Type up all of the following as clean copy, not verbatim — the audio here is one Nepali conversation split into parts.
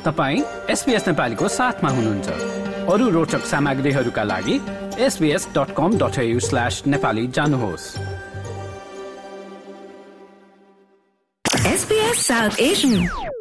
तपाईं SBS नेपालीको साथमा हुनुहुन्छ। अरू रोचक सामग्रीहरूका लागि sbs.com.au/nepali जानुहोस्। SBS South Asian.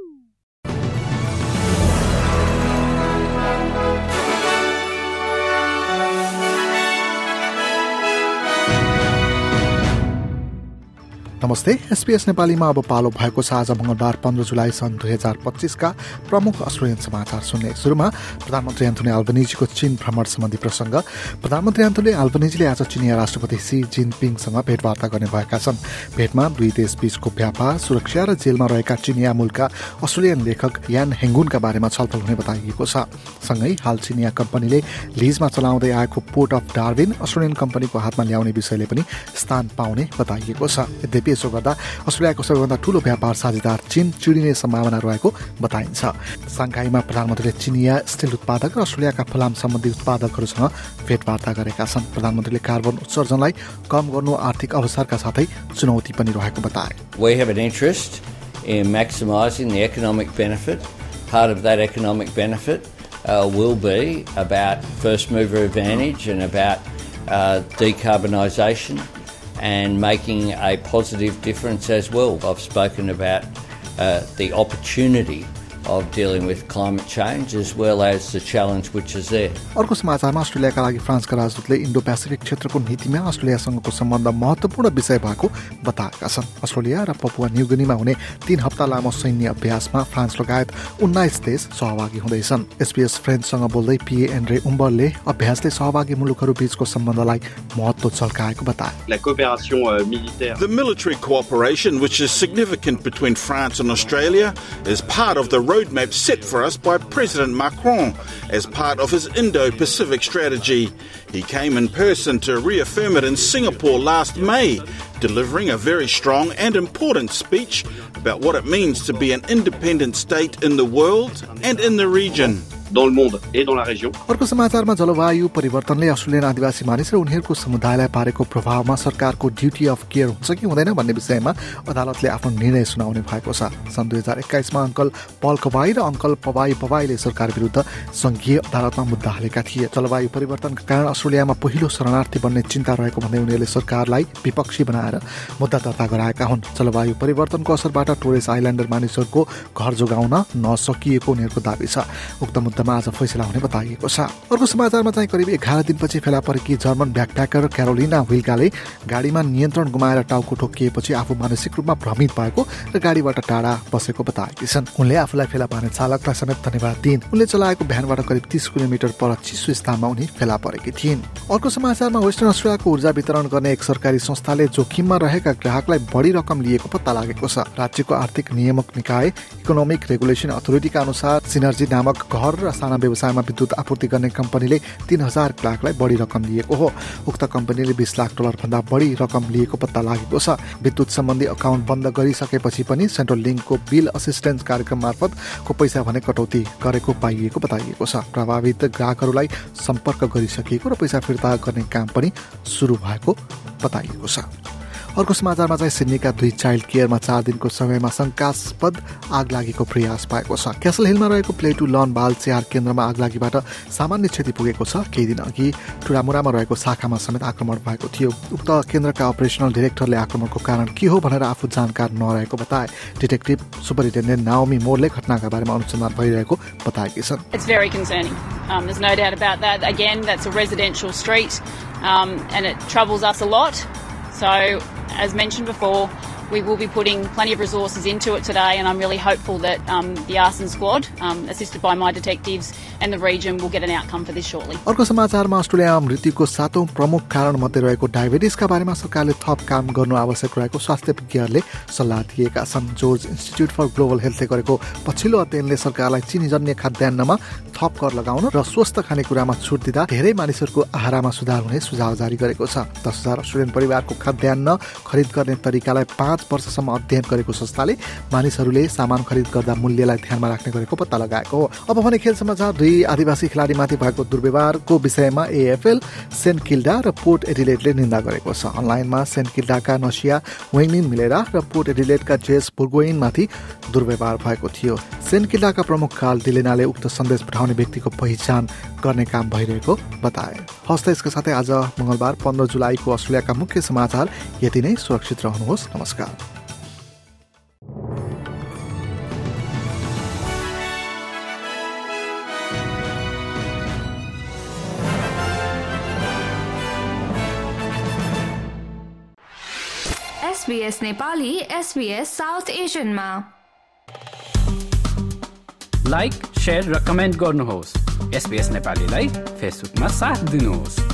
नमस्ते। SBS नेपालीमा अब पालो भएको छ आज मंगलबार 15 जुलाई सन् 2025 का प्रमुख अस्ट्रेलियन समाचार सुन्ने। सुरुमा प्रधानमन्त्री एन्थोनी अल्बनीजीको चीन भ्रमण सम्बन्धी प्रसंग। प्रधानमन्त्री एन्थोनी अल्बनीजीले आज चीनिया राष्ट्रपति सी जिनपिङसँग भेटवार्ता गर्ने भएका छन्। भेटमा दुई देशबीचको व्यापार, सुरक्षा र जेलमा रहेका चीनिया मूलका अस्ट्रेलियन लेखक यान हेङ्गुनका बारेमा छलफल हुने बताइएको छ। सँगै हाल चीनिया कम्पनीले लिजमा चलाउँदै आएको पोर्ट अफ डार्विन अस्ट्रेलियन कम्पनीको हातमा ल्याउने विषयले पनि स्थान पाउने बताइएको छ। यद्यपि यसो गर्दा अस्ट्रेलियाको सबैभन्दा ठूलो व्यापार साझेदार चीन चिडिने सम्भावना रहेको बताइन्छ। सांघाईमा प्रधानमन्त्रीले चिनिया स्टिल उत्पादक र अस्ट्रेलियाका फलाम सम्बन्धी उत्पादकहरूसँग भेटवार्ता गरेका छन्। प्रधानमन्त्रीले कार्बन उत्सर्जनलाई कम गर्नु आर्थिक अवसरका साथै चुनौती पनि रहेको बताए। We have an interest in maximising the economic benefit. Part of that economic benefit will be about first mover advantage and about decarbonisation and making a positive difference as well. I've spoken about the opportunity of dealing with climate change as well as the challenge which is there. अर्को समाचारमा अस्ट्रेलियाका लागि फ्रान्सका राजदूतले इन्डो पेसिफिक क्षेत्रको नीतिमा अस्ट्रेलियासँगको सम्बन्ध महत्त्वपूर्ण विषय भएको बताएका छन्। अस्ट्रेलिया र पपुवा न्युगिनीमा हुने 3 हप्ता लामो सैन्य अभ्यासमा फ्रान्स लगायत 19 देश सहभागी हुँदैछन्। SBS फ्रेन्चसँग बोल्दै पिए एन्ड्रे उम्बरले अभ्यासले सहभागी मुलुकहरू बीचको सम्बन्धलाई महत्त्व झल्काएको बताए। La coopération militaire. The military cooperation, which is significant between France and Australia, is part of the roadmap set for us by President Macron as part of his Indo-Pacific strategy. He came in person to reaffirm it in Singapore last May, delivering a very strong and important speech about what it means to be an independent state in the world and in the region. Dans le monde et dans la région. अर्को समाचारमा जलवायु परिवर्तनले अस्ट्रेलियन आदिवासी मानिस र उनीहरूको समुदायलाई पारेको प्रभावमा सरकारको ड्युटी अफ केयर हुन्छ कि हुँदैन भन्ने विषयमा अदालतले आफ्नो निर्णय सुनाउने भएको छ। सन् 2021 मा अङ्कल पल कवाई र अङ्कल पवाईले सरकार विरुद्ध संघीय अदालतमा मुद्दा हालेका थिए। जलवायु परिवर्तनका कारण अस्ट्रेलियामा पहिलो शरणार्थी बन्ने चिन्ता रहेको भन्दै उनीहरूले सरकारलाई विपक्षी बनाएर मुद्दा दर्ता गराएका हुन्। जलवायु परिवर्तनको असरबाट टोरेस आइल्यान्डर मानिसहरूको घर जोगाउन नसकिएको उनीहरूको दाबी छ। उक्त मुद्दामा आज फैसला हुने बताइएको छ। अर्को समाचारमा चाहिँ करिब 11 दिनपछि फेला परेकी जर्मन ब्याकप्याकर क्यारोलिना विल्काले गाडीमा नियन्त्रण गुमाएर टाउको ठोकिएपछि आफू मानसिक रूपमा भ्रमित भएको र गाडीबाट टाढा बसेको बताएकी छन्। उनले आफूलाई फेला पार्ने चालकलाई समेत धन्यवाद दिइन्। उनले चलाएको भ्यानबाट करिब 30 किलोमिटर पर चिसो स्थानमा उनी फेला परेकी थिइन्। अर्को समाचारमा वेस्टर्न अस्ट्रेलियाको ऊर्जा वितरण गर्ने एक सरकारी संस्थाले जोखिममा रहेका ग्राहकलाई बढी रकम लिएको पत्ता लागेको छ। राज्यको आर्थिक नियामक निकाय इकोनोमिक रेगुलेसन अथोरिटीका अनुसार सिनर्जी नामक घर र साना व्यवसायमा विद्युत आपूर्ति गर्ने कम्पनीले 3000 ग्राहकलाई बढी रकम लिएको हो। उक्त कम्पनीले $20 लाख भन्दा बढी रकम लिएको पत्ता लागेको छ। विद्युत सम्बन्धी अकाउन्ट बन्द गरिसकेपछि पनि सेन्ट्रल लिङ्कको बिल असिस्टेन्स कार्यक्रम मार्फत को पैसा भने कटौती गरेको पाइएको बताइएको छ। प्रभावित ग्राहकहरूलाई सम्पर्क गरिसकिएको र पैसा फिर्ता गर्ने काम पनि सुरु भएको बताइएको छ। अर्को समाचारमा चाहिँ सिडनीका 2 चाइल्ड केयरमा 4 दिनको समयमा शंकास्पद आग लागेको प्रयास भएको छ। क्यासल हिलमा रहेको प्लेटु लन बाल स्याहार केन्द्रमा आगलागीबाट सामान्य क्षति पुगेको छ। केही दिन अघि टुरामुरामा रहेको शाखामा समेत आक्रमण भएको थियो। उक्त केन्द्रका अपरेसनल डाइरेक्टरले आक्रमणको कारण के हो भनेर आफू जानकार नरहेको बताए। डिटेक्टिभ सुपरिन्टेन्डेन्ट नाओमी मोरले घटनाका बारेमा अनुसन्धान भइरहेको बताएकी छन्। It's very concerning. There's no doubt about that. Again, that's a residential street and it troubles us a lot. So, as mentioned before, we will be putting plenty of resources into it today, and I'm really hopeful that the arson squad, assisted by my detectives and the region, will get an outcome for this shortly. अर्को समाचारमा अस्ट्रेलियामा मृत्युको 7औं प्रमुख कारण मध्ये रहेको डायबिटिसका बारेमा सरकारले थप काम गर्नु आवश्यक रहेको स्वास्थ्य विज्ञहरूले सल्लाह दिएका छन्। जर्ज इन्स्टिट्युट फर ग्लोबल हेल्थले गरेको पछिल्लो अध्ययनले सरकारलाई चिनीजन्य खाद्यान्नमा थप कर लगाउन र स्वस्थ खानेकुरामा छुट दिँदा धेरै मानिसहरूको आहारमा सुधार हुने सुझाव जारी गरेको छ। 10,000 अस्ट्रेलियन परिवारको खाद्यान्न खरिद गर्ने तरिकालाई 5 वर्षसम्म अध्ययन गरेको संस्थाले मानिसहरूले सामान खरिद गर्दा मूल्यलाई ध्यानमा राख्ने गरेको पत्ता लगाएको हो। अब भने खेल समाचार। 2 आदिवासी खेलाडीमाथि भएको दुर्व्यवहारको विषयमा AFL, सेन्ट किल्डा र पोर्ट एडिलेडले निन्दा गरेको छ। अनलाइनमा सेन्ट किल्डाका नसिया वेङनिन मिलेर र पोर्ट एडिलेडका जेस बुर्गोइनमाथि दुर्व्यवहार भएको थियो। सेन्ट किल्डाका प्रमुख कार्ल डिलेनाले उक्त सन्देश पठाउने व्यक्तिको पहिचान गर्ने काम भइरहेको बताए। हस्त यसका साथै आज मंगलबार 15 जुलाईको अस्ट्रेलियाका मुख्य समाचार यति नै। सुरक्षित रहनुहोस्। नमस्कार। SBS नेपाली SBS साउथ एशियनमा लाइक, शेयर र कमेन्ट गर्नुहोस्। SBS नेपालीलाई फेसबुकमा साथ दिनुहोस्।